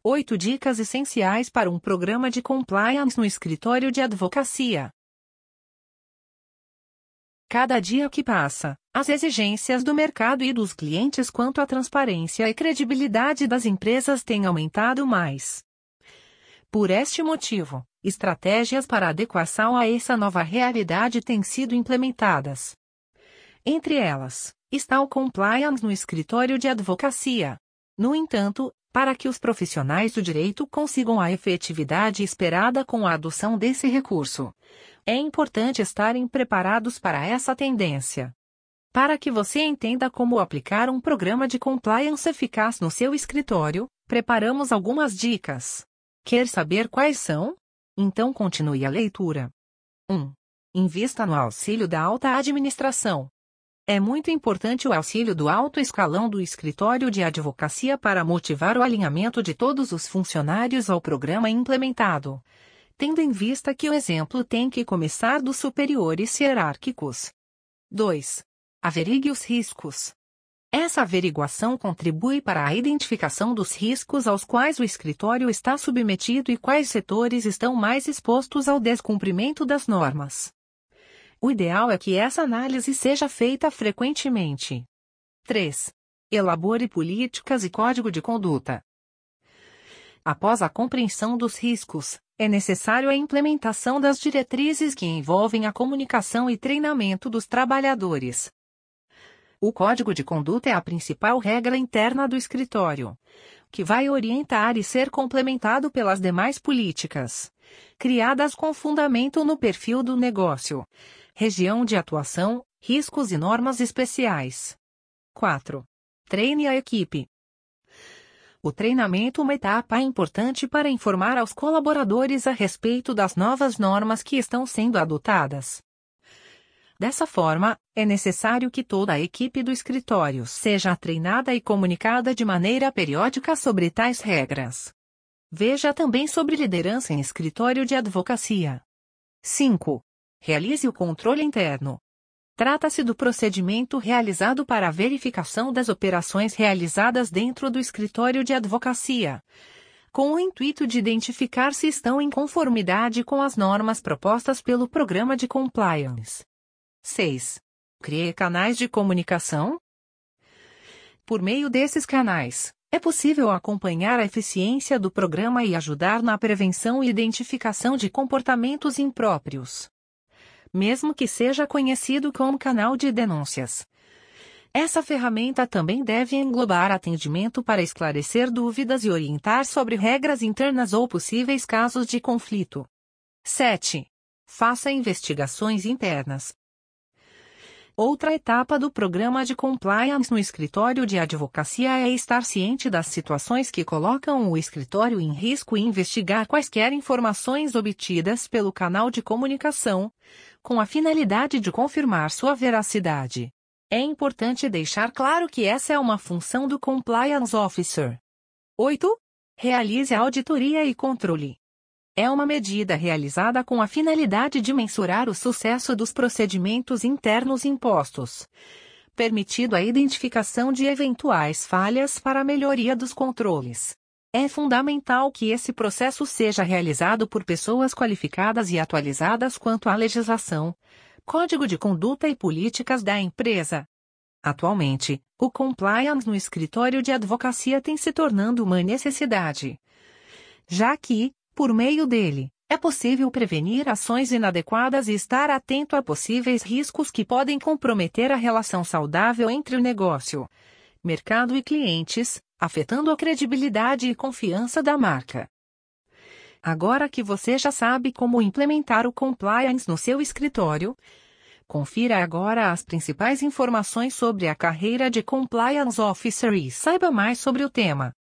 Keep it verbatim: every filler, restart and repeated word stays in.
oito dicas essenciais para um programa de compliance no escritório de advocacia. Cada dia que passa, as exigências do mercado e dos clientes quanto à transparência e credibilidade das empresas têm aumentado mais. Por este motivo, estratégias para adequação a essa nova realidade têm sido implementadas. Entre elas, está o compliance no escritório de advocacia. No entanto, para que os profissionais do direito consigam a efetividade esperada com a adoção desse recurso, é importante estarem preparados para essa tendência. Para que você entenda como aplicar um programa de compliance eficaz no seu escritório, preparamos algumas dicas. Quer saber quais são? Então continue a leitura. um. Invista no auxílio da alta administração. É muito importante o auxílio do alto escalão do escritório de advocacia para motivar o alinhamento de todos os funcionários ao programa implementado, tendo em vista que o exemplo tem que começar dos superiores hierárquicos. dois. Averigue os riscos. Essa averiguação contribui para a identificação dos riscos aos quais o escritório está submetido e quais setores estão mais expostos ao descumprimento das normas. O ideal é que essa análise seja feita frequentemente. três. Elabore políticas e código de conduta. Após a compreensão dos riscos, é necessário a implementação das diretrizes que envolvem a comunicação e treinamento dos trabalhadores. O código de conduta é a principal regra interna do escritório, que vai orientar e ser complementado pelas demais políticas, criadas com fundamento no perfil do negócio, região de atuação, riscos e normas especiais. quatro. Treine a equipe. O treinamento é uma etapa importante para informar aos colaboradores a respeito das novas normas que estão sendo adotadas. Dessa forma, é necessário que toda a equipe do escritório seja treinada e comunicada de maneira periódica sobre tais regras. Veja também sobre liderança em escritório de advocacia. cinco. Realize o controle interno. Trata-se do procedimento realizado para a verificação das operações realizadas dentro do escritório de advocacia, com o intuito de identificar se estão em conformidade com as normas propostas pelo programa de compliance. seis. Crie canais de comunicação. Por meio desses canais, é possível acompanhar a eficiência do programa e ajudar na prevenção e identificação de comportamentos impróprios, mesmo que seja conhecido como canal de denúncias. Essa ferramenta também deve englobar atendimento para esclarecer dúvidas e orientar sobre regras internas ou possíveis casos de conflito. sete. Faça investigações internas. Outra etapa do programa de compliance no escritório de advocacia é estar ciente das situações que colocam o escritório em risco e investigar quaisquer informações obtidas pelo canal de comunicação, com a finalidade de confirmar sua veracidade. É importante deixar claro que essa é uma função do Compliance Officer. oito. Realize a auditoria e controle. É uma medida realizada com a finalidade de mensurar o sucesso dos procedimentos internos impostos, permitindo a identificação de eventuais falhas para a melhoria dos controles. É fundamental que esse processo seja realizado por pessoas qualificadas e atualizadas quanto à legislação, código de conduta e políticas da empresa. Atualmente, o compliance no escritório de advocacia tem se tornando uma necessidade, já que, por meio dele, é possível prevenir ações inadequadas e estar atento a possíveis riscos que podem comprometer a relação saudável entre o negócio, mercado e clientes, afetando a credibilidade e confiança da marca. Agora que você já sabe como implementar o compliance no seu escritório, confira agora as principais informações sobre a carreira de Compliance Officer e saiba mais sobre o tema.